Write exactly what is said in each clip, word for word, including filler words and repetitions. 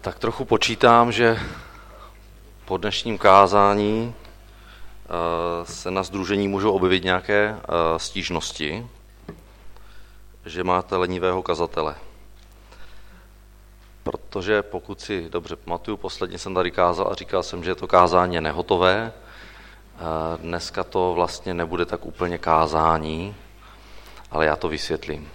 Tak trochu počítám, že po dnešním kázání se na sdružení můžou objevit nějaké stížnosti, že máte lenivého kazatele. Protože pokud si dobře pamatuju, posledně jsem tady kázal a říkal jsem, že to kázání je nehotové. Dneska to vlastně nebude tak úplně kázání, ale já to vysvětlím.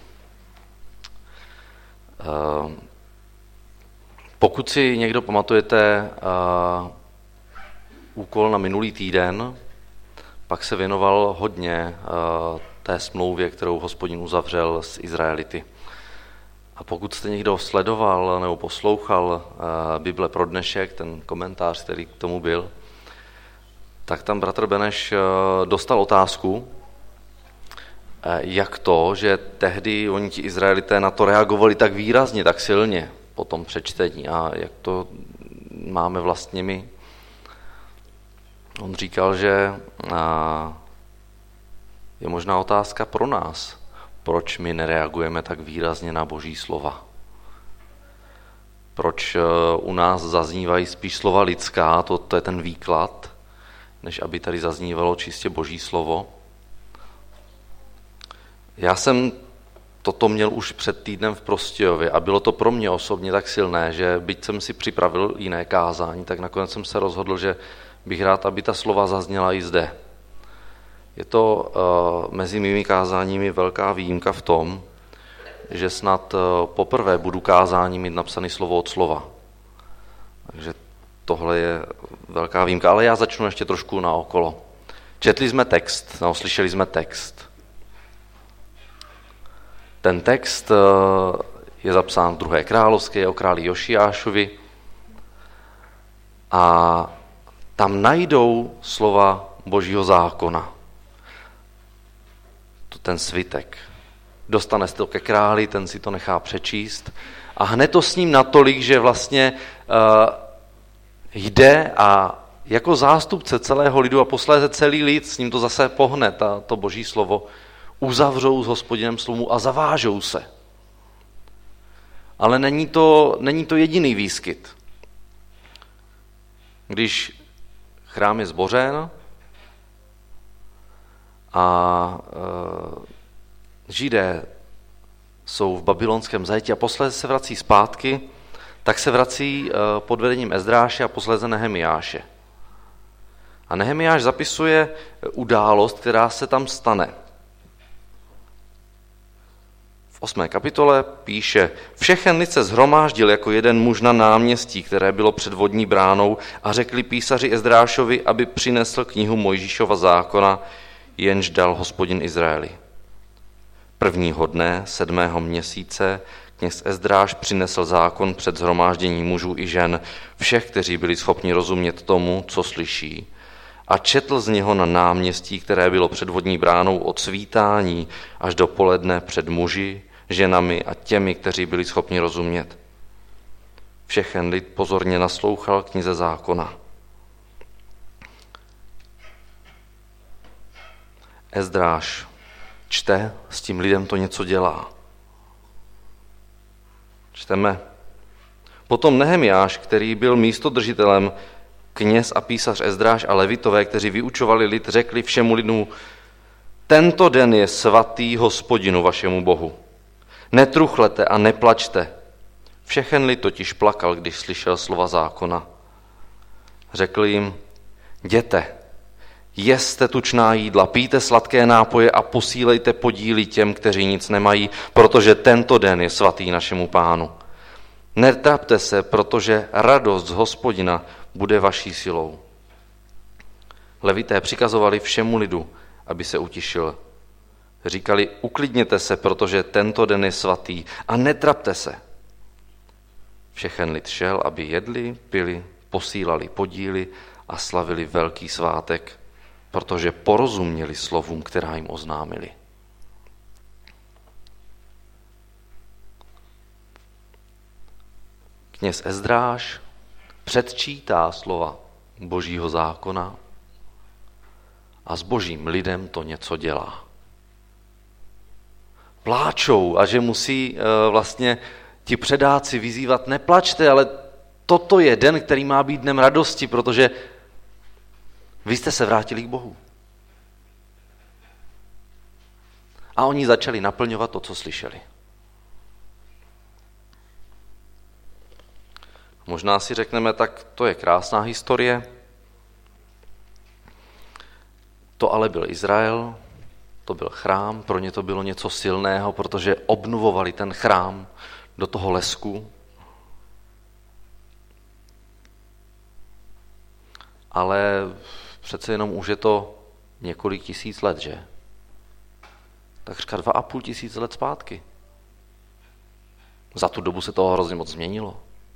Pokud si někdo pamatujete uh, úkol na minulý týden, pak se věnoval hodně uh, té smlouvě, kterou Hospodin uzavřel s Izraelity. A pokud jste někdo sledoval nebo poslouchal uh, Bible pro dnešek, ten komentář, který k tomu byl, tak tam bratr Beneš uh, dostal otázku, uh, jak to, že tehdy oni ti Izraelité na to reagovali tak výrazně, tak silně, po tom přečtení a jak to máme vlastně my. On říkal, že je možná otázka pro nás, proč my nereagujeme tak výrazně na Boží slova. Proč u nás zaznívají spíš slova lidská, to, to je ten výklad, než aby tady zaznívalo čistě Boží slovo. Já jsem toto měl už před týdnem v Prostějově a bylo to pro mě osobně tak silné, že byť jsem si připravil jiné kázání, tak nakonec jsem se rozhodl, že bych rád, aby ta slova zazněla i zde. Je to uh, mezi mými kázáními velká výjimka v tom, že snad uh, poprvé budu kázání mít napsané slovo od slova. Takže tohle je velká výjimka, ale já začnu ještě trošku naokolo. Četli jsme text, no, slyšeli jsme text. Ten text je zapsán v druhé královské o králi Jošiášovi a tam najdou slova Božího zákona. To ten svitek. Dostane se to ke králi, ten si to nechá přečíst a hned to s ním natolik, že vlastně uh, jde a jako zástupce celého lidu a posléze celý lid s ním to zase pohne, ta, to Boží slovo, uzavřou s Hospodinem slovu a zavážou se. Ale není to, není to jediný výskyt. Když chrám je zbořen a e, Židé jsou v babylonském zajetí a posléze se vrací zpátky, tak se vrací e, pod vedením Ezdráše a posléze Nehemiáše. A Nehemiáš zapisuje událost, která se tam stane. V osmé kapitole píše: Všechen lid se shromáždil jako jeden muž na náměstí, které bylo před vodní bránou, a řekli písaři Ezdrášovi, aby přinesl knihu Mojžíšova zákona, jenž dal Hospodin Izraeli. Prvního dne, sedmého měsíce, kněz Ezdráš přinesl zákon před shromáždění mužů i žen, všech, kteří byli schopni rozumět tomu, co slyší, a četl z něho na náměstí, které bylo před vodní bránou od svítání až do poledne před muži, ženami a těmi, kteří byli schopni rozumět. Všechen lid pozorně naslouchal knize zákona. Ezdráš čte, s tím lidem to něco dělá. Čteme. Potom Nehemiáš, který byl místodržitelem, kněz a písař Ezdráš a levitové, kteří vyučovali lid, řekli všemu lidu: Tento den je svatý Hospodinu vašemu Bohu. Netruchlete a neplačte. Všechen lid totiž plakal, když slyšel slova zákona. Řekl jim: Jděte, jeste tučná jídla, pijte sladké nápoje a posílejte podíly těm, kteří nic nemají, protože tento den je svatý našemu Pánu. Netrapte se, protože radost z Hospodina bude vaší silou. Levité přikazovali všemu lidu, aby se utišil. Říkali: Uklidněte se, protože tento den je svatý, a netrapte se. Všechen lid šel, aby jedli, pili, posílali podíly a slavili velký svátek, protože porozuměli slovům, která jim oznámili. Kněz Ezdráš předčítá slova Božího zákona a s Božím lidem to něco dělá. Pláčou a že musí vlastně ti předáci vyzývat: neplačte, ale Toto je den, který má být dnem radosti, protože vy jste se vrátili k Bohu. A oni začali naplňovat to, co slyšeli. Možná si řekneme, tak to je krásná historie. To ale byl Izrael, to byl chrám, pro ně to bylo něco silného, protože obnovovali ten chrám do toho lesku. Ale přece jenom už je to několik tisíc let, že? Takřka dva a půl tisíce let zpátky. Za tu dobu se toho hrozně moc změnilo.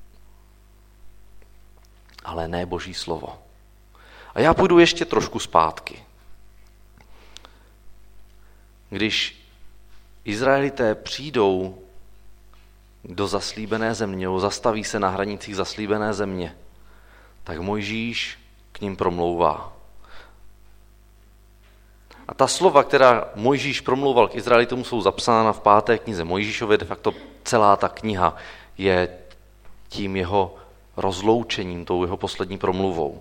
Ale ne Boží slovo. A já půjdu ještě trošku zpátky. Když Izraelité přijdou do zaslíbené země, zastaví se na hranicích zaslíbené země, tak Mojžíš k ním promlouvá. A ta slova, která Mojžíš promlouval k Izraelitům, jsou zapsána v páté knize Mojžíšově. De facto celá ta kniha je tím jeho rozloučením, tou jeho poslední promluvou.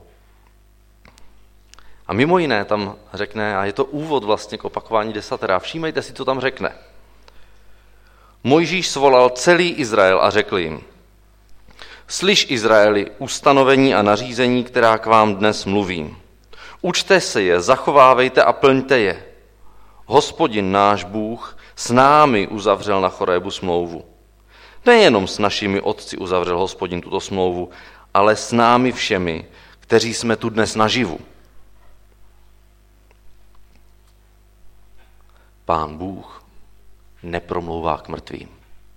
A mimo jiné tam řekne, a je to úvod vlastně k opakování desatera, všímejte si, co tam řekne. Mojžíš svolal celý Izrael a řekl jim: Slyš, Izraeli, ustanovení a nařízení, která k vám dnes mluvím. Učte se je, zachovávejte a plňte je. Hospodin náš Bůh s námi uzavřel na Chorébu smlouvu. Nejenom s našimi otci uzavřel Hospodin tuto smlouvu, ale s námi všemi, kteří jsme tu dnes naživu. Pán Bůh nepromlouvá k mrtvým.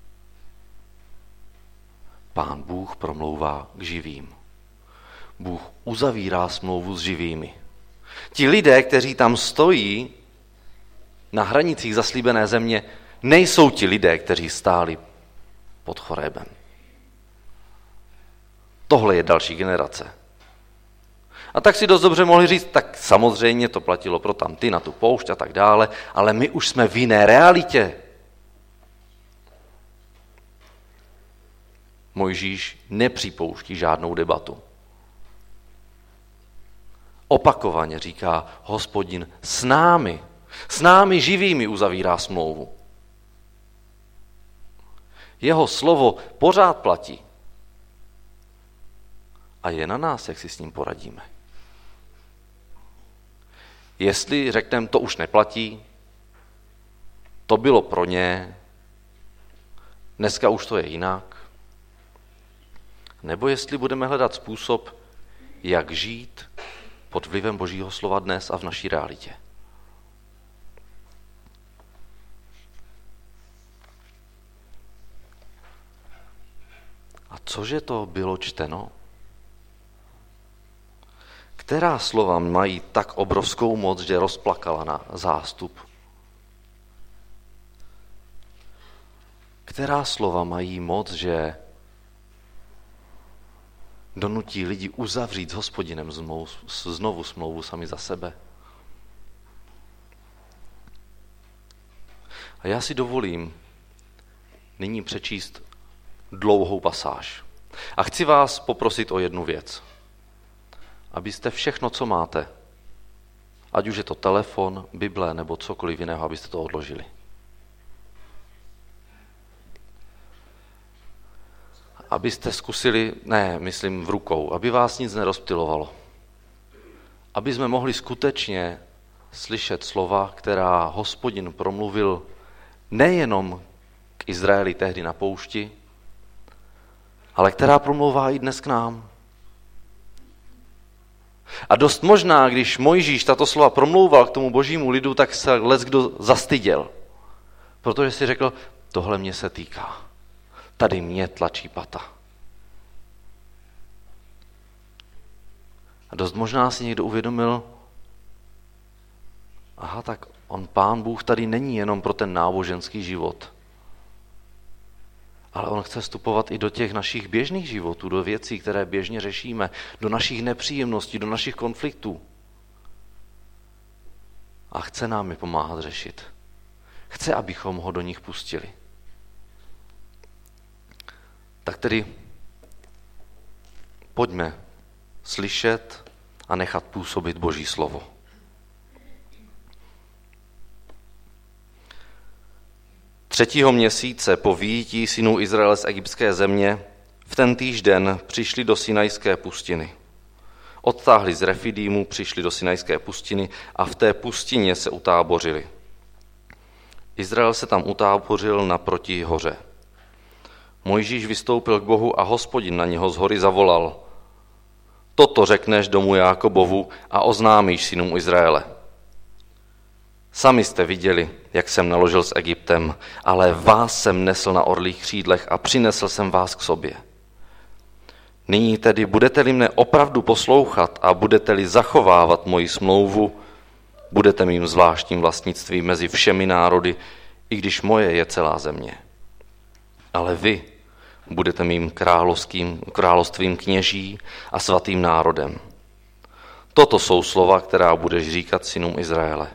Pán Bůh promlouvá k živým. Bůh uzavírá smlouvu s živými. Ti lidé, kteří tam stojí na hranicích zaslíbené země, nejsou ti lidé, kteří stáli pod Chorébem. Tohle je další generace. A tak si dost dobře mohli říct, tak samozřejmě to platilo pro tamty, na tu poušť a tak dále, ale my už jsme v jiné realitě. Mojžíš nepřipouští žádnou debatu. Opakovaně říká Hospodin s námi, s námi živými uzavírá smlouvu. Jeho slovo pořád platí. A je na nás, jak si s ním poradíme. Jestli řekneme, to už neplatí, to bylo pro ně, dneska už to je jinak, nebo jestli budeme hledat způsob, jak žít pod vlivem Božího slova dnes a v naší realitě. A cože to bylo čteno? Která slova mají tak obrovskou moc, že rozplakala na zástup? Která slova mají moc, že donutí lidi uzavřít s Hospodinem znovu smlouvu sami za sebe? A já si dovolím nyní přečíst dlouhou pasáž. A chci vás poprosit o jednu věc. Abyste všechno, co máte, ať už je to telefon, Bible nebo cokoliv jiného, abyste to odložili. Abyste zkusili, ne, myslím v rukou, aby vás nic nerozptylovalo. Aby jsme mohli skutečně slyšet slova, která Hospodin promluvil nejenom k Izraeli tehdy na poušti, ale která promlouvá i dnes k nám. A dost možná, když Mojžíš tato slova promlouval k tomu božímu lidu, tak se leckdo zastyděl. Protože si řekl, tohle mě se týká. Tady mě tlačí pata. A dost možná si někdo uvědomil, aha, tak on, Pán Bůh, tady není jenom pro ten náboženský život, ale on chce vstupovat i do těch našich běžných životů, do věcí, které běžně řešíme, do našich nepříjemností, do našich konfliktů. A chce nám je pomáhat řešit. Chce, abychom ho do nich pustili. Tak tedy Pojďme slyšet a nechat působit Boží slovo. Třetího měsíce po vyjití synů Izraele z egyptské země v tentýž den přišli do Sinajské pustiny. Odtáhli z Refidímu, přišli do Sinajské pustiny a v té pustině se utábořili. Izrael se tam utábořil naproti hoře. Mojžíš vystoupil k Bohu a Hospodin na něho z hory zavolal: Toto řekneš domu Jákobovu a oznámíš synům Izraele. Sami jste viděli, jak jsem naložil s Egyptem, ale vás jsem nesl na orlích křídlech a přinesl jsem vás k sobě. Nyní tedy budete-li mne opravdu poslouchat a budete-li zachovávat moji smlouvu, budete mým zvláštním vlastnictvím mezi všemi národy, i když moje je celá země. Ale vy budete mým královským, královstvím kněží a svatým národem. Toto jsou slova, která budeš říkat synům Izraele.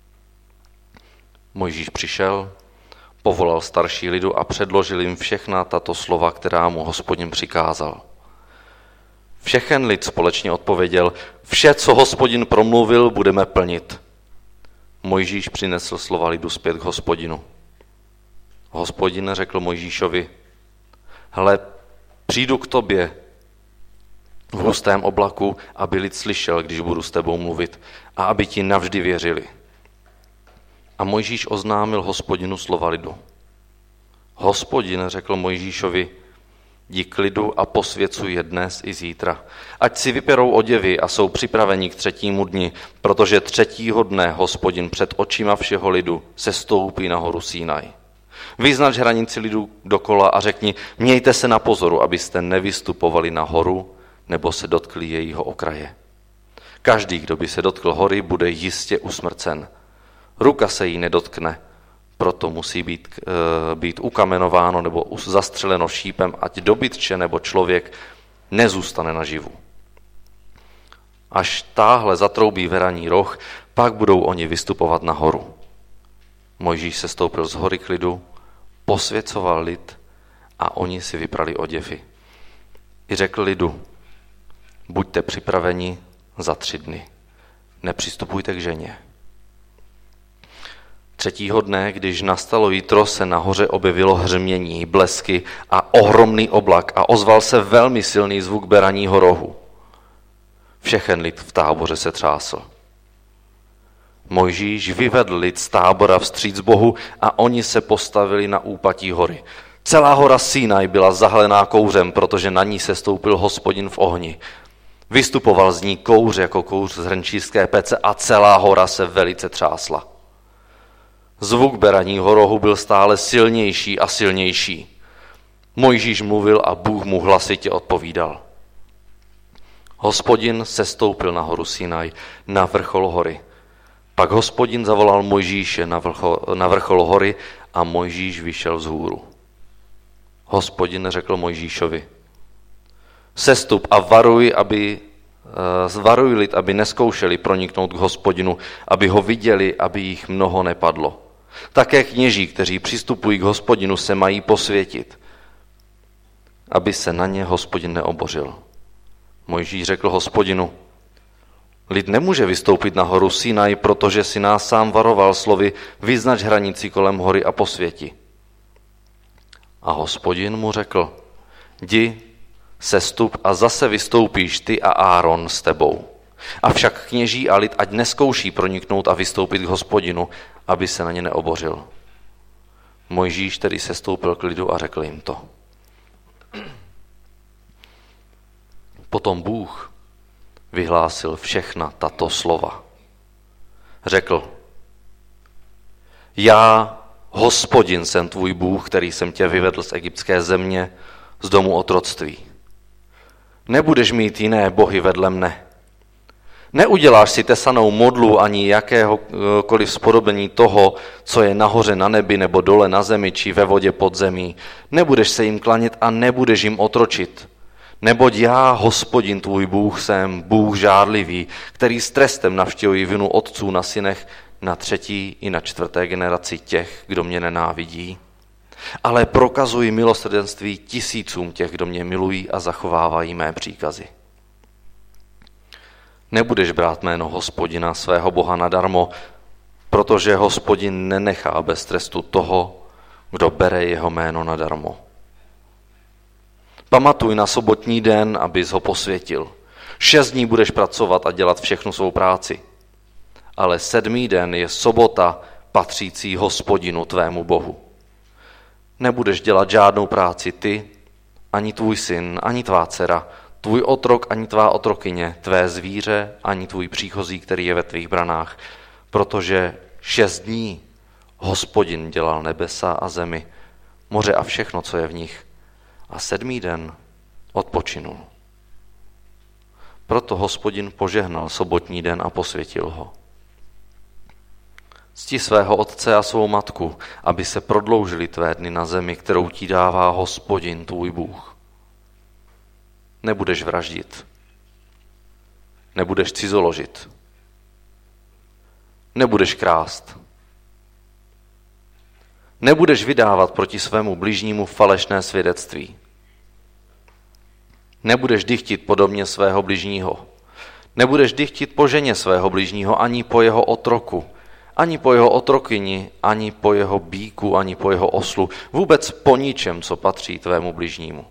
Mojžíš přišel, povolal starší lidu a předložil jim všechna tato slova, která mu Hospodin přikázal. Všechen lid společně odpověděl: Vše, co Hospodin promluvil, budeme plnit. Mojžíš přinesl slova lidu zpět k Hospodinu. Hospodin řekl Mojžíšovi: Hle, přijdu k tobě v hustém oblaku, aby lid slyšel, když budu s tebou mluvit, a aby ti navždy věřili. A Mojžíš oznámil Hospodinu slova lidu. Hospodin řekl Mojžíšovi: Jdi k lidu a posvěcuj je dnes i zítra. Ať si vyperou oděvy a jsou připraveni k třetímu dni, protože třetího dne Hospodin před očima všeho lidu se stoupí na horu Sinaj. Vyznač hranici lidu dokola a řekni: Mějte se na pozoru, abyste nevystupovali na horu nebo se dotkli jejího okraje. Každý, kdo by se dotkl hory, bude jistě usmrcen. Ruka se jí nedotkne, proto musí být, e, být ukamenováno nebo zastřeleno šípem, ať dobytče nebo člověk nezůstane naživu. Až táhle zatroubí veraní roh, pak budou oni vystupovat nahoru. Mojžíš se stoupil z hory k lidu, posvěcoval lid a oni si vyprali oděvy. I řekl lidu: Buďte připraveni za tři dny, nepřistupujte k ženě. Třetího dne, když nastalo jitro, se nahoře objevilo hřmění, blesky a ohromný oblak a ozval se velmi silný zvuk beraního rohu. Všechen lid v táboře se třásl. Mojžíš vyvedl lid z tábora vstříc Bohu a oni se postavili na úpatí hory. Celá hora Sinaj byla zahalená kouřem, protože na ní se stoupil Hospodin v ohni. Vystupoval z ní kouř jako kouř z hrnčířské pece a celá hora se velice třásla. Zvuk beraního rohu byl stále silnější a silnější. Mojžíš mluvil a Bůh mu hlasitě odpovídal. Hospodin sestoupil na horu Sinaj, na vrchol hory. Pak Hospodin zavolal Mojžíše na vrchol, na vrchol hory a Mojžíš vyšel vzhůru. Hospodin řekl Mojžíšovi: Sestup a varuj, aby, uh, varuj lid, aby neskoušeli proniknout k Hospodinu, aby ho viděli, aby jich mnoho nepadlo. Také kněží, kteří přistupují k Hospodinu, se mají posvětit, aby se na ně Hospodin neobořil. Mojžíš řekl Hospodinu: Lid nemůže vystoupit na horu Sinaj, protože si nás sám varoval slovy: Vyznač hranici kolem hory a posvěti. A Hospodin mu řekl: Jdi, sestup a zase vystoupíš ty a Áron s tebou. Avšak kněží a lid ať neskouší proniknout a vystoupit k Hospodinu, aby se na ně neobořil. Mojžíš tedy sestoupil k lidu a řekl jim to. Potom Bůh vyhlásil všechna tato slova. Řekl: Já, Hospodin, jsem tvůj Bůh, který jsem tě vyvedl z egyptské země, z domu otroctví. Nebudeš mít jiné bohy vedle mne. Neuděláš si tesanou modlu ani jakéhokoliv spodobení toho, co je nahoře na nebi nebo dole na zemi či ve vodě pod zemí. Nebudeš se jim klanět a nebudeš jim otročit. Neboť já, Hospodin tvůj Bůh, jsem Bůh žárlivý, který s trestem navštěvuji vinu otců na synech, na třetí i na čtvrté generaci těch, kdo mě nenávidí, ale prokazuji milosrdenství tisícům těch, kdo mě milují a zachovávají mé příkazy. Nebudeš brát jméno Hospodina svého Boha nadarmo, protože Hospodin nenechá bez trestu toho, kdo bere jeho jméno nadarmo. Pamatuj na sobotní den, abys ho posvětil. Šest dní budeš pracovat a dělat všechnu svou práci. Ale sedmý den je sobota patřící Hospodinu tvému Bohu. Nebudeš dělat žádnou práci ty, ani tvůj syn, ani tvá dcera, tvůj otrok, ani tvá otrokyně, tvé zvíře, ani tvůj příchozí, který je ve tvých branách, protože šest dní Hospodin dělal nebesa a zemi, moře a všechno, co je v nich, a sedmý den odpočinul. Proto Hospodin požehnal sobotní den a posvětil ho. Cti svého otce a svou matku, aby se prodloužily tvé dny na zemi, kterou ti dává Hospodin tvůj Bůh. Nebudeš vraždit. Nebudeš cizoložit. Nebudeš krást. Nebudeš vydávat proti svému bližnímu falešné svědectví. Nebudeš dychtit podobně svého bližního. Nebudeš dychtit po ženě svého bližního, ani po jeho otroku, ani po jeho otrokyni, ani po jeho býku, ani po jeho oslu, vůbec po ničem, co patří tvému bližnímu.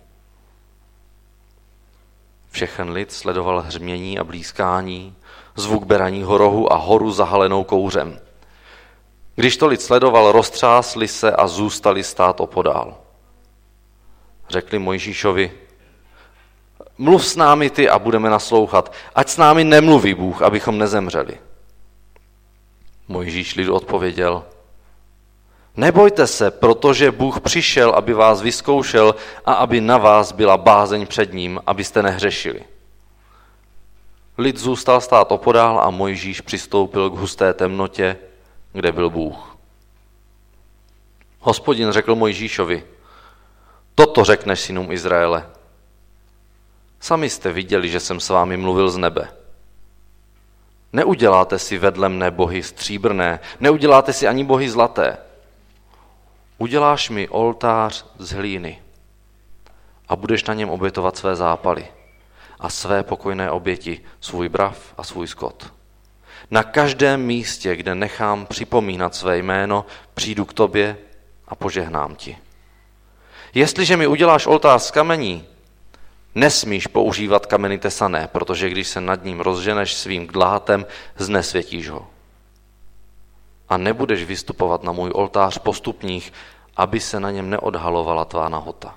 Všechen lid sledoval hřmění a blízkání, zvuk beraního rohu a horu zahalenou kouřem. Když to lid sledoval, roztřásli se a zůstali stát opodál. Řekli Mojžíšovi: mluv s námi ty a budeme naslouchat, ať s námi nemluví Bůh, abychom nezemřeli. Mojžíš lidu odpověděl: nebojte se, protože Bůh přišel, aby vás vyzkoušel a aby na vás byla bázeň před ním, abyste nehřešili. Lid zůstal stát opodál a Mojžíš přistoupil k husté temnotě, kde byl Bůh. Hospodin řekl Mojžíšovi: toto řekneš synům Izraele. Sami jste viděli, že jsem s vámi mluvil z nebe. Neuděláte si vedle mne bohy stříbrné, neuděláte si ani bohy zlaté. Uděláš mi oltář z hlíny a budeš na něm obětovat své zápaly a své pokojné oběti, svůj brav a svůj skot. Na každém místě, kde nechám připomínat své jméno, přijdu k tobě a požehnám ti. Jestliže mi uděláš oltář z kamení, nesmíš používat kameny tesané, protože když se nad ním rozženeš svým dlátem, znesvětíš ho. A nebudeš vystupovat na můj oltář po stupních, aby se na něm neodhalovala tvá nahota.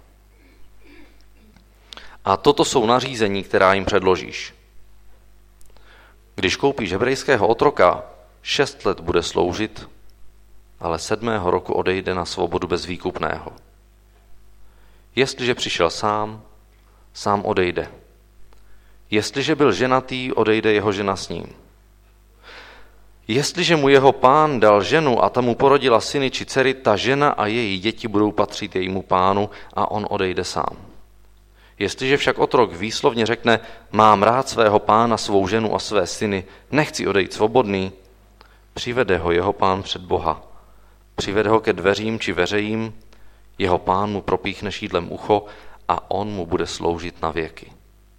A toto jsou nařízení, která jim předložíš. Když koupíš hebrejského otroka, šest let bude sloužit, ale sedmého roku odejde na svobodu bez výkupného. Jestliže přišel sám, sám odejde. Jestliže byl ženatý, odejde jeho žena s ním. Jestliže mu jeho pán dal ženu a ta mu porodila syny či dcery, ta žena a její děti budou patřit jejímu pánu a on odejde sám. Jestliže však otrok výslovně řekne: mám rád svého pána, svou ženu a své syny, nechci odejít svobodný, přivede ho jeho pán před Boha. Přivede ho ke dveřím či veřejím, jeho pán mu propíchne šídlem ucho a on mu bude sloužit na věky.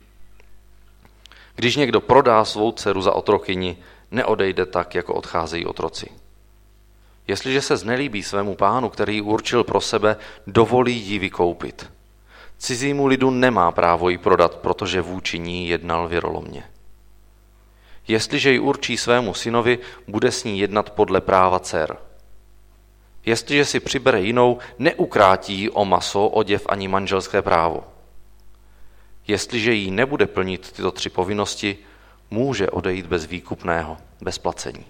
Když někdo prodá svou dceru za otrokyni, neodejde tak, jako odcházejí otroci. Jestliže se znelíbí svému pánu, který ji určil pro sebe, dovolí ji vykoupit. Cizímu lidu nemá právo ji prodat, protože vůči ní jednal věrolomně. Jestliže ji určí svému synovi, bude s ní jednat podle práva dcer. Jestliže si přibere jinou, neukrátí ji o maso, oděv ani manželské právo. Jestliže jí nebude plnit tyto tři povinnosti, může odejít bez výkupného, bez placení.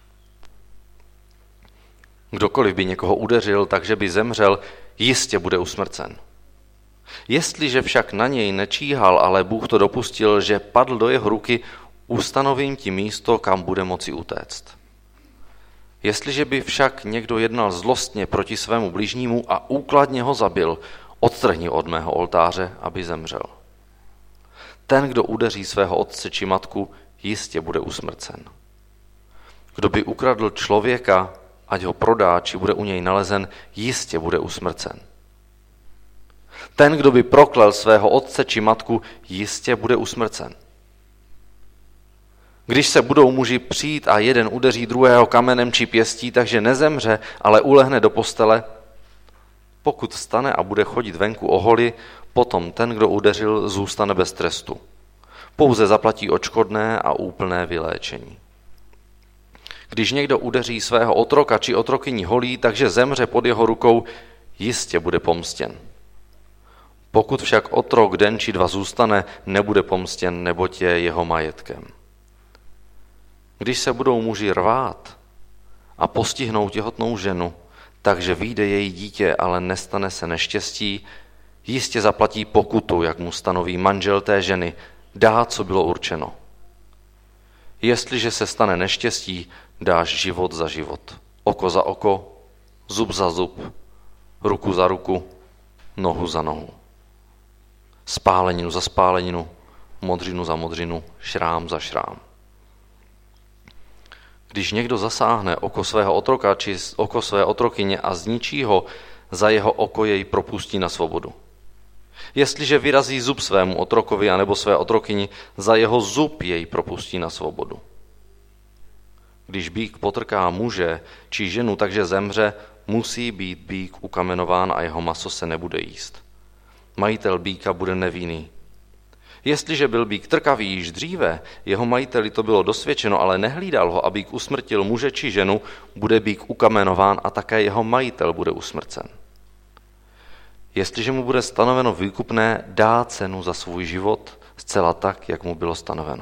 Kdokoliv by někoho udeřil, takže by zemřel, jistě bude usmrcen. Jestliže však na něj nečíhal, ale Bůh to dopustil, že padl do jeho ruky, ustanovím ti místo, kam bude moci utéct. Jestliže by však někdo jednal zlostně proti svému bližnímu a úkladně ho zabil, odtrhni od mého oltáře, aby zemřel. Ten, kdo udeří svého otce či matku, jistě bude usmrcen. Kdo by ukradl člověka, ať ho prodá, či bude u něj nalezen, jistě bude usmrcen. Ten, kdo by proklel svého otce či matku, jistě bude usmrcen. Když se budou muži přijít a jeden udeří druhého kamenem či pěstí, takže nezemře, ale ulehne do postele, pokud vstane a bude chodit venku oholi, potom ten, kdo udeřil, zůstane bez trestu. Pouze zaplatí odškodné a úplné vyléčení. Když někdo udeří svého otroka či otrokyni holí, takže zemře pod jeho rukou, jistě bude pomstěn. Pokud však otrok den či dva zůstane, nebude pomstěn, neboť je jeho majetkem. Když se budou muži rvát a postihnou těhotnou ženu, takže vyjde její dítě, ale nestane se neštěstí, jistě zaplatí pokutu, jak mu stanoví manžel té ženy, dá, co bylo určeno. Jestliže se stane neštěstí, dáš život za život, oko za oko, zub za zub, ruku za ruku, nohu za nohu. Spáleninu za spáleninu, modřinu za modřinu, šrám za šrám. Když někdo zasáhne oko svého otroka či oko své otrokyně a zničí ho, za jeho oko jej propustí na svobodu. Jestliže vyrazí zub svému otrokovi anebo své otrokyni, za jeho zub jej propustí na svobodu. Když býk potrká muže či ženu, takže zemře, musí být býk ukamenován a jeho maso se nebude jíst. Majitel býka bude nevinný. Jestliže byl býk trkavý již dříve, jeho majiteli to bylo dosvědčeno, ale nehlídal ho, aby usmrtil muže či ženu, bude býk ukamenován a také jeho majitel bude usmrcen. Jestliže mu bude stanoveno výkupné, dá cenu za svůj život zcela tak, jak mu bylo stanoveno.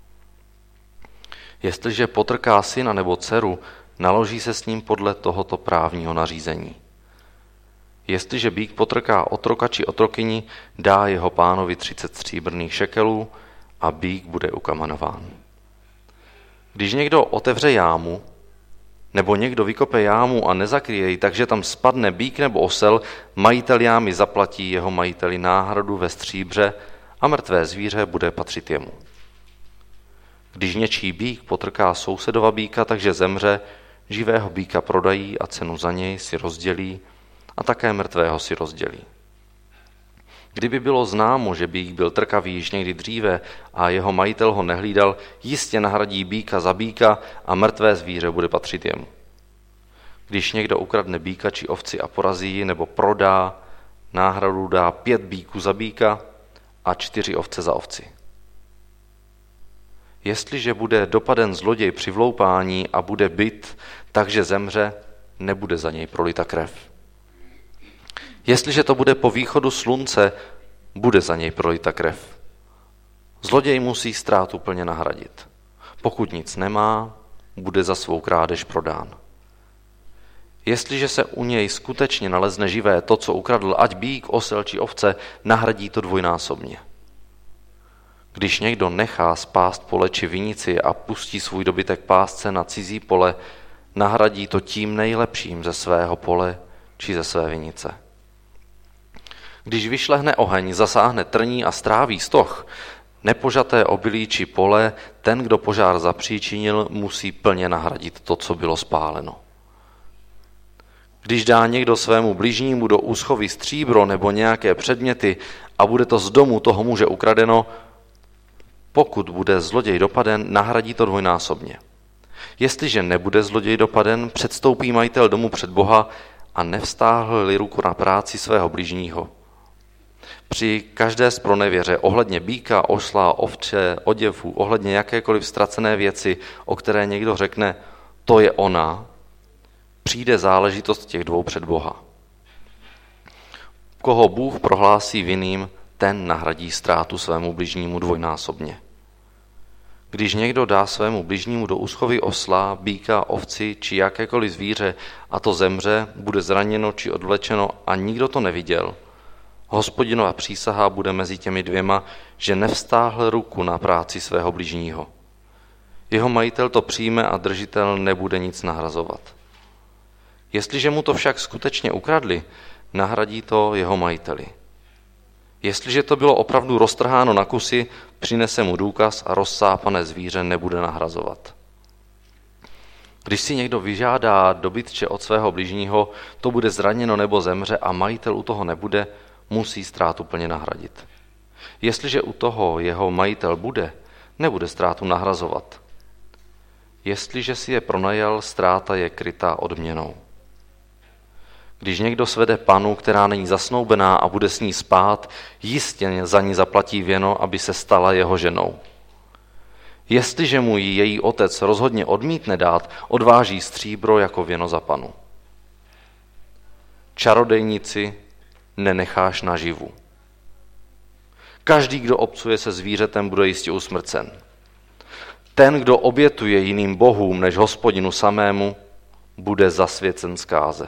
Jestliže potrká syna nebo dceru, naloží se s ním podle tohoto právního nařízení. Jestliže býk potrká otroka či otrokyni, dá jeho pánovi třicet stříbrných šekelů a býk bude ukamenován. Když někdo otevře jámu, nebo někdo vykope jámu a nezakryje ji, takže tam spadne býk nebo osel, majitel jámy zaplatí jeho majiteli náhradu ve stříbře a mrtvé zvíře bude patřit jemu. Když něčí býk potrká sousedova býka, takže zemře, živého býka prodají a cenu za něj si rozdělí a také mrtvého si rozdělí. Kdyby bylo známo, že býk byl trkavý již někdy dříve a jeho majitel ho nehlídal, jistě nahradí býka za býka a mrtvé zvíře bude patřit jemu. Když někdo ukradne býka či ovci a porazí ji nebo prodá, náhradu dá pět býků za býka a čtyři ovce za ovci. Jestliže bude dopaden zloděj při vloupání a bude bit, takže zemře, nebude za něj prolita krev. Jestliže to bude po východu slunce, bude za něj prolita krev. Zloděj musí ztrátu plně nahradit. Pokud nic nemá, bude za svou krádež prodán. Jestliže se u něj skutečně nalezne živé to, co ukradl, ať býk, osel či ovce, nahradí to dvojnásobně. Když někdo nechá spást pole či vinici a pustí svůj dobytek pásce na cizí pole, nahradí to tím nejlepším ze svého pole či ze své vinice. Když vyšlehne oheň, zasáhne trní a stráví stoh, nepožaté obilí či pole, ten, kdo požár zapříčinil, musí plně nahradit to, co bylo spáleno. Když dá někdo svému bližnímu do úschovy stříbro nebo nějaké předměty a bude to z domu toho muže ukradeno, pokud bude zloděj dopaden, nahradí to dvojnásobně. Jestliže nebude zloděj dopaden, předstoupí majitel domu před Boha a nevstáhl-li ruku na práci svého bližního. Při každé zpronevěře ohledně býka, osla, ovče, oděvu, ohledně jakékoliv ztracené věci, o které někdo řekne, to je ona, přijde záležitost těch dvou před Boha. Koho Bůh prohlásí vinným, ten nahradí ztrátu svému bližnímu dvojnásobně. Když někdo dá svému bližnímu do úschovy osla, býka, ovci či jakékoliv zvíře a to zemře, bude zraněno či odvlečeno a nikdo to neviděl, Hospodinova přísaha bude mezi těmi dvěma, že nevstáhl ruku na práci svého bližního. Jeho majitel to přijme a držitel nebude nic nahrazovat. Jestliže mu to však skutečně ukradli, nahradí to jeho majiteli. Jestliže to bylo opravdu roztrháno na kusy, přinese mu důkaz a rozsápané zvíře nebude nahrazovat. Když si někdo vyžádá dobytče od svého bližního, to bude zraněno nebo zemře a majitel u toho nebude, musí ztrátu plně nahradit. Jestliže u toho jeho majitel bude, nebude ztrátu nahrazovat. Jestliže si je pronajal, ztráta je krytá odměnou. Když někdo svede panu, která není zasnoubená a bude s ní spát, jistě za ní zaplatí věno, aby se stala jeho ženou. Jestliže mu ji její otec rozhodně odmítne dát, odváží stříbro jako věno za panu. Čarodejnici nenecháš naživu. Každý, kdo obcuje se zvířetem, bude jistě usmrcen. Ten, kdo obětuje jiným bohům než Hospodinu samému, bude zasvěcen zkáze.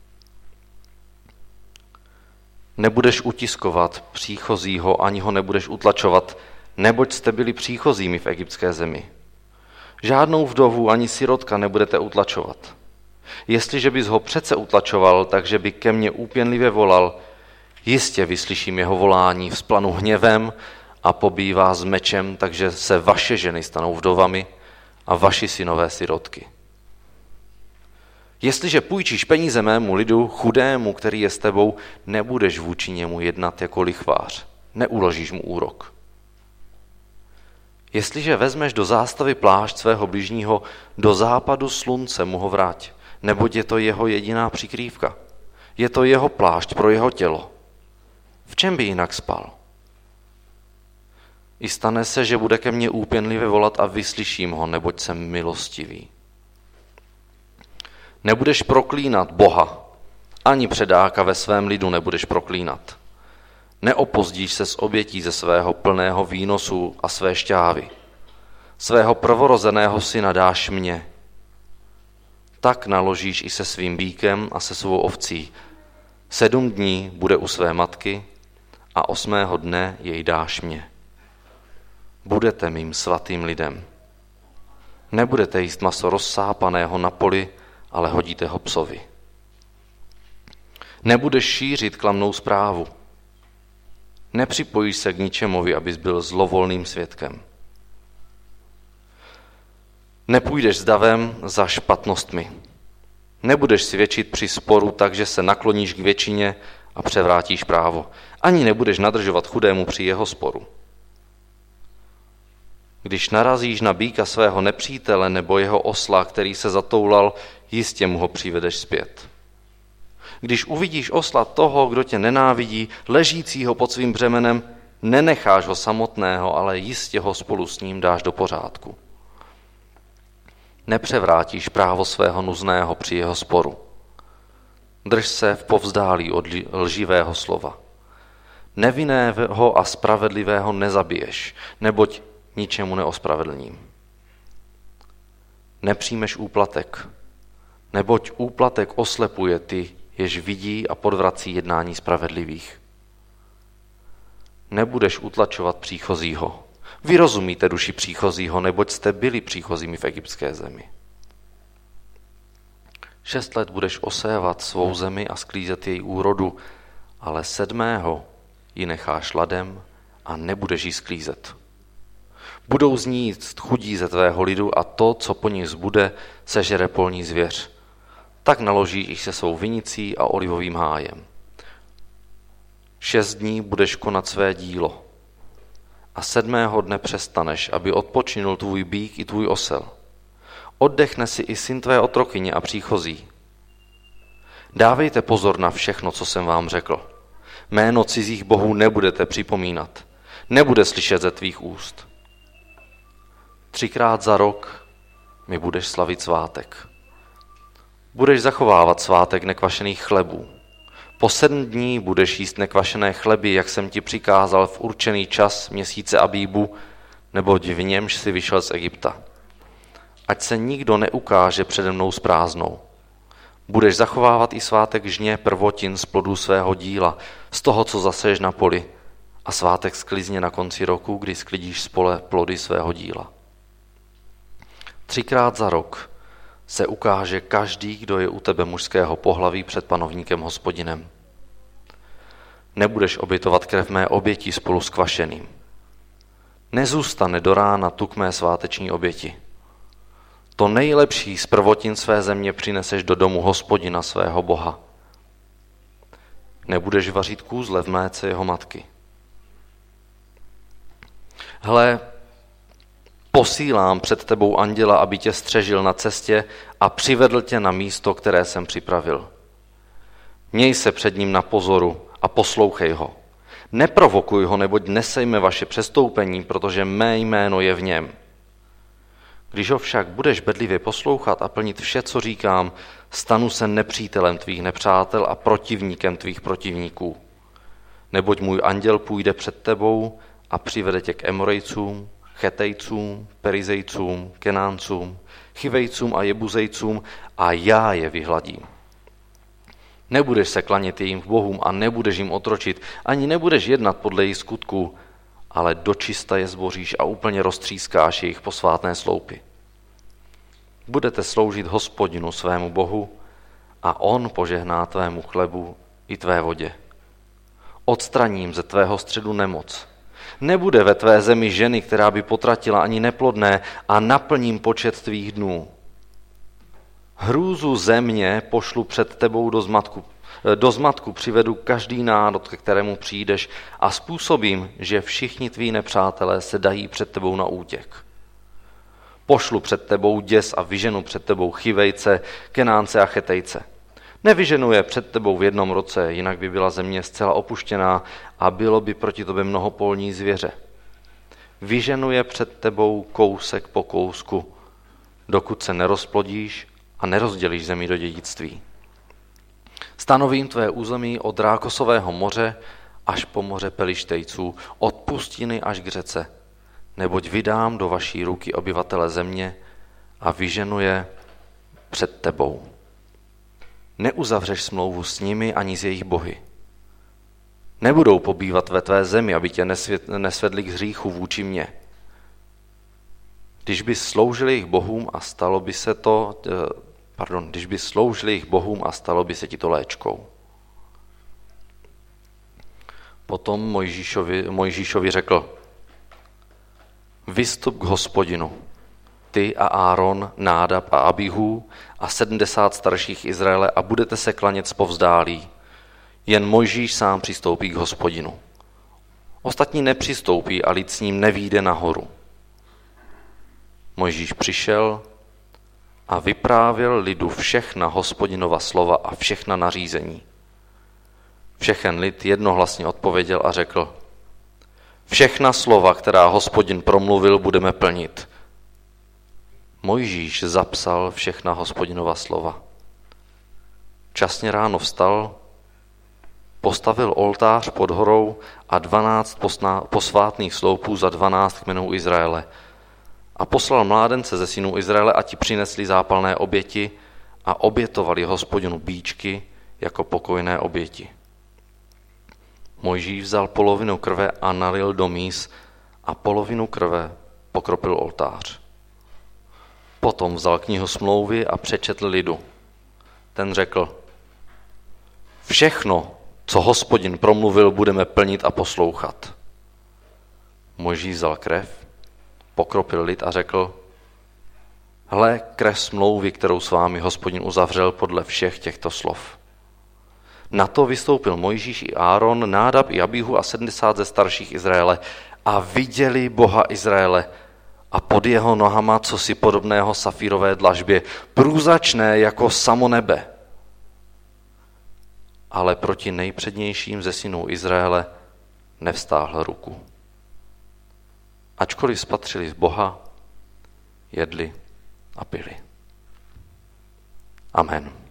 Nebudeš utiskovat příchozího, ani ho nebudeš utlačovat, neboť jste byli příchozími v egyptské zemi. Žádnou vdovu ani sirotka nebudete utlačovat. Jestliže bys ho přece utlačoval, takže by ke mně úpěnlivě volal, jistě vyslyším jeho volání, vzplanu hněvem a pobývá s mečem, takže se vaše ženy stanou vdovami a vaši synové sirotky. Jestliže půjčíš peníze mému lidu, chudému, který je s tebou, nebudeš vůči němu jednat jako lichvář, neuložíš mu úrok. Jestliže vezmeš do zástavy plášť svého bližního, do západu slunce mu ho vrať, neboť je to jeho jediná přikrývka. Je to jeho plášť pro jeho tělo. V čem by jinak spal? I stane se, že bude ke mně úpěnlivě volat a vyslyším ho, neboť jsem milostivý. Nebudeš proklínat Boha, ani předáka ve svém lidu nebudeš proklínat. Neopozdíš se s obětí ze svého plného výnosu a své šťávy. Svého prvorozeného syna dáš mně. Tak naložíš i se svým býkem a se svou ovcí. Sedm dní bude u své matky a osmého dne jej dáš mně. Budete mým svatým lidem. Nebudete jíst maso rozsápaného na poli, ale hodíte ho psovi. Nebudeš šířit klamnou zprávu. Nepřipojíš se k ničemovi, abys byl zlovolným svědkem. Nepůjdeš s davem za špatnostmi. Nebudeš svědčit při sporu tak, že se nakloníš k většině a převrátíš právo. Ani nebudeš nadržovat chudému při jeho sporu. Když narazíš na býka svého nepřítele nebo jeho osla, který se zatoulal, jistě mu ho přivedeš zpět. Když uvidíš osla toho, kdo tě nenávidí, ležícího pod svým břemenem, nenecháš ho samotného, ale jistě ho spolu s ním dáš do pořádku. Nepřevrátíš právo svého nuzného při jeho sporu. Drž se v povzdálí od lživého slova. Nevinného a spravedlivého nezabiješ, neboť ničemu neospravedlním. Nepřijmeš úplatek, neboť úplatek oslepuje ty, jež vidí a podvrací jednání spravedlivých. Nebudeš utlačovat příchozího. Vyrozumíte duši příchozího, neboť jste byli příchozími v egyptské zemi. Šest let budeš osévat svou zemi a sklízet její úrodu, ale sedmého ji necháš ladem a nebudeš ji sklízet. Budou z ní jíst chudí ze tvého lidu a to, co po nich zbude, sežere polní zvěř. Tak naložíš jich se svou vinicí a olivovým hájem. Šest dní budeš konat své dílo a sedmého dne přestaneš, aby odpočinul tvůj býk i tvůj osel. Oddechne si i syn tvé otrokyně a příchozí. Dávejte pozor na všechno, co jsem vám řekl. Jméno cizích bohů nebudete připomínat. Nebude slyšet ze tvých úst. Třikrát za rok mi budeš slavit svátek. Budeš zachovávat svátek nekvašených chlebů. Po sedm dní budeš jíst nekvašené chleby, jak jsem ti přikázal v určený čas měsíce Abíbu, neboť v němž si vyšel z Egypta. Ať se nikdo neukáže přede mnou s prázdnou. Budeš zachovávat i svátek žně prvotin z plodů svého díla, z toho, co zaseješ na poli, a svátek sklizně na konci roku, kdy sklidíš z pole plody svého díla. Třikrát za rok se ukáže každý, kdo je u tebe mužského pohlaví před panovníkem Hospodinem. Nebudeš obětovat krev mé oběti spolu s kvašeným. Nezůstane do rána tuk mé sváteční oběti. To nejlepší z prvotin své země přineseš do domu Hospodina svého Boha. Nebudeš vařit kůzle v mléce jeho matky. Hle, posílám před tebou anděla, aby tě střežil na cestě a přivedl tě na místo, které jsem připravil. Měj se před ním na pozoru a poslouchej ho. Neprovokuj ho, neboť nesejme vaše přestoupení, protože mé jméno je v něm. Když ho však budeš bedlivě poslouchat a plnit vše, co říkám, stanu se nepřítelem tvých nepřátel a protivníkem tvých protivníků. Neboť můj anděl půjde před tebou a přivede tě k Emorejcům, Chetejcům, Perizejcům, Kenáncům, Chivejcům a Jebuzejcům a já je vyhladím. Nebudeš se klanět jejím bohům a nebudeš jim otročit, ani nebudeš jednat podle jejich skutků, ale dočista je zboříš a úplně roztřískáš jejich posvátné sloupy. Budete sloužit Hospodinu svému Bohu a on požehná tvému chlebu i tvé vodě. Odstraním ze tvého středu nemoc. Nebude ve tvé zemi ženy, která by potratila ani neplodné, a naplním počet tvých dnů. Hrůzu země pošlu před tebou do zmatku. Do zmatku přivedu každý národ, ke kterému přijdeš, a způsobím, že všichni tví nepřátelé se dají před tebou na útěk. Pošlu před tebou děs a vyženu před tebou Chivejce, Kenánce a Chetejce. Nevyženu je před tebou v jednom roce, jinak by byla země zcela opuštěná a bylo by proti tobě mnoho polní zvěře. Vyženu je před tebou kousek po kousku, dokud se nerozplodíš a nerozdělíš zemi do dědictví. Stanovím tvé území od Rákosového moře až po moře Pelištejců, od pustiny až k řece, neboť vydám do vaší ruky obyvatele země a vyženu je před tebou. Neuzavřeš smlouvu s nimi ani s jejich bohy. Nebudou pobývat ve tvé zemi, aby tě nesvedli k hříchu vůči mně. Když by sloužili jejich bohům a stalo by se to, pardon, když by sloužili jejich bohům a stalo by se ti to léčkou. Potom Mojžíšovi, Mojžíšovi řekl: Vystup k Hospodinu, ty a Áron, Nádab a Abihu a sedmdesát starších Izraele a budete se klanět zpovzdálí. Jen Mojžíš sám přistoupí k Hospodinu. Ostatní nepřistoupí a lid s ním nevyjde nahoru. Mojžíš přišel a vyprávěl lidu všechna Hospodinova slova a všechna nařízení. Všechen lid jednohlasně odpověděl a řekl: Všechna slova, která Hospodin promluvil, budeme plnit. Mojžíš zapsal všechna Hospodinova slova. Časně ráno vstal, postavil oltář pod horou a dvanáct posvátných sloupů za dvanáct kmenů Izraele a poslal mládence ze synů Izraele, a ti přinesli zápalné oběti a obětovali Hospodinu býčky jako pokojné oběti. Mojžíš vzal polovinu krve a nalil do mís a polovinu krve pokropil oltář. Potom vzal knihu smlouvy a přečetl lidu. Ten řekl: Všechno, co Hospodin promluvil, budeme plnit a poslouchat. Mojžíš vzal krev, pokropil lid a řekl: Hle, krev smlouvy, kterou s vámi Hospodin uzavřel podle všech těchto slov. Na to vystoupil Mojžíš i Áron, Nádab i Abihu a sedmdesát ze starších Izraele a viděli Boha Izraele a pod jeho nohama cosi podobného safírové dlažbě, průzačné jako samo nebe. Ale proti nejpřednějším ze synů Izraele nevstáhl ruku. Ačkoliv spatřili Boha, jedli a pili. Amen.